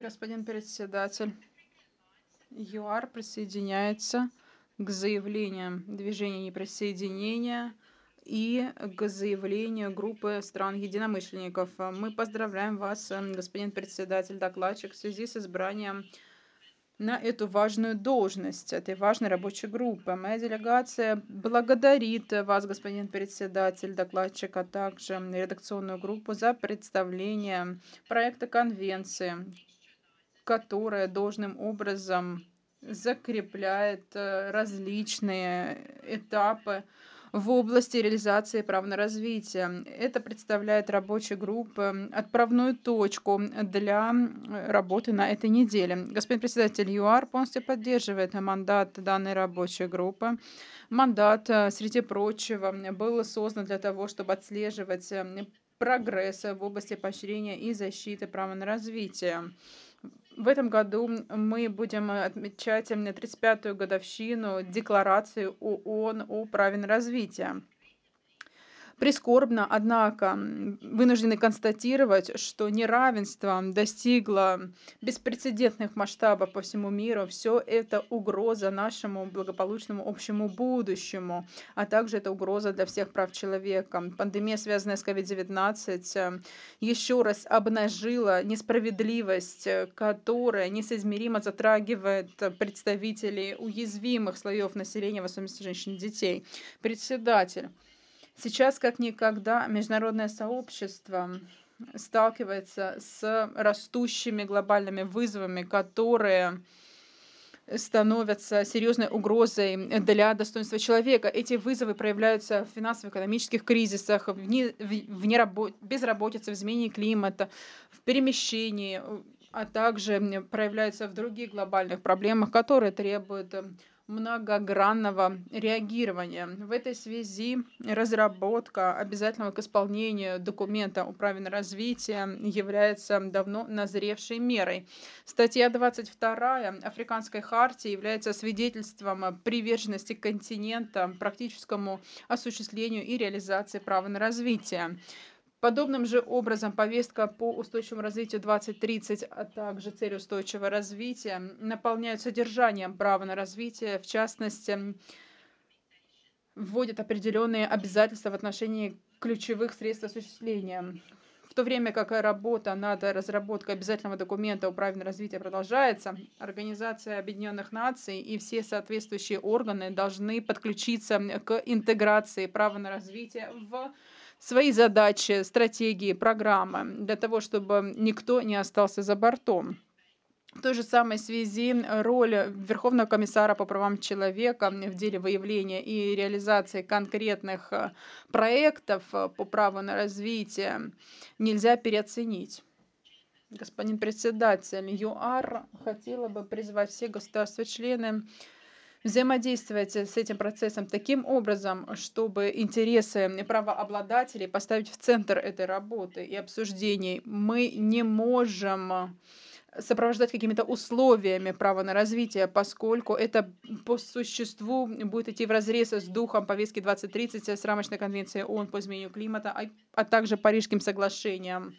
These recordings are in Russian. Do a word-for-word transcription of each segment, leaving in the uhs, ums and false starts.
Господин председатель, ЮАР присоединяется к заявлениям движения неприсоединения и к заявлению группы стран-единомышленников. Мы поздравляем вас, господин председатель, докладчик, в связи с избранием на эту важную должность, этой важной рабочей группы. Моя делегация благодарит вас, господин председатель, докладчик, а также редакционную группу за представление проекта конвенции, которая должным образом закрепляет различные этапы в области реализации прав на развитие. Это представляет рабочей группе отправную точку для работы на этой неделе. Господин председатель, ЮАР полностью поддерживает мандат данной рабочей группы. Мандат, среди прочего, был создан для того, чтобы отслеживать прогресс в области поощрения и защиты права на развитие. В этом году мы будем отмечать тридцать пятую годовщину Декларации ООН о праве на развитие. Прискорбно, однако, вынуждены констатировать, что неравенство достигло беспрецедентных масштабов по всему миру. Все это угроза нашему благополучному общему будущему, а также это угроза для всех прав человека. Пандемия, связанная с ковид девятнадцать, еще раз обнажила несправедливость, которая несоизмеримо затрагивает представителей уязвимых слоев населения, в особенности женщин и детей. Председатель. Сейчас, как никогда, международное сообщество сталкивается с растущими глобальными вызовами, которые становятся серьезной угрозой для достоинства человека. Эти вызовы проявляются в финансово-экономических кризисах, в, не, в нерабо- безработице, в изменении климата, в перемещении, а также проявляются в других глобальных проблемах, которые требуют многогранного реагирования. В этой связи разработка обязательного к исполнению документа о праве на развитие является давно назревшей мерой. Статья двадцать вторая Африканской хартии является свидетельством приверженности континента практическому осуществлению и реализации права на развитие. Подобным же образом повестка по устойчивому развитию двадцать тридцать, а также цели устойчивого развития наполняют содержанием права на развитие, в частности, вводят определенные обязательства в отношении ключевых средств осуществления. В то время как работа над разработкой обязательного документа о праве на развитие продолжается, Организация Объединенных Наций и все соответствующие органы должны подключиться к интеграции права на развитие в свои задачи, стратегии, программы, для того, чтобы никто не остался за бортом. В той же самой связи роль Верховного комиссара по правам человека в деле выявления и реализации конкретных проектов по праву на развитие нельзя переоценить. Господин председатель, ЮАР хотела бы призвать все государства-члены взаимодействовать с этим процессом таким образом, чтобы интересы правообладателей поставить в центр этой работы и обсуждений. Мы не можем сопровождать какими-то условиями права на развитие, поскольку это по существу будет идти вразрез с духом повестки двадцать тридцать, с рамочной конвенцией ООН по изменению климата, а, а также Парижским соглашением,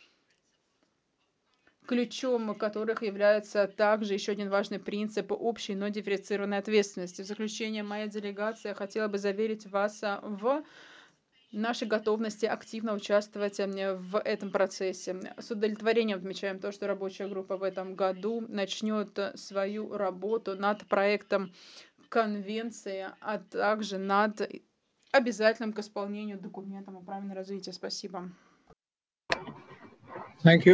ключом которых является также еще один важный принцип общей, но дифференцированной ответственности. В заключение, моя делегация хотела бы заверить вас в нашей готовности активно участвовать в этом процессе. С удовлетворением отмечаем то, что рабочая группа в этом году начнет свою работу над проектом конвенции, а также над обязательным к исполнению документом о праве на развитие. Спасибо. Thank you.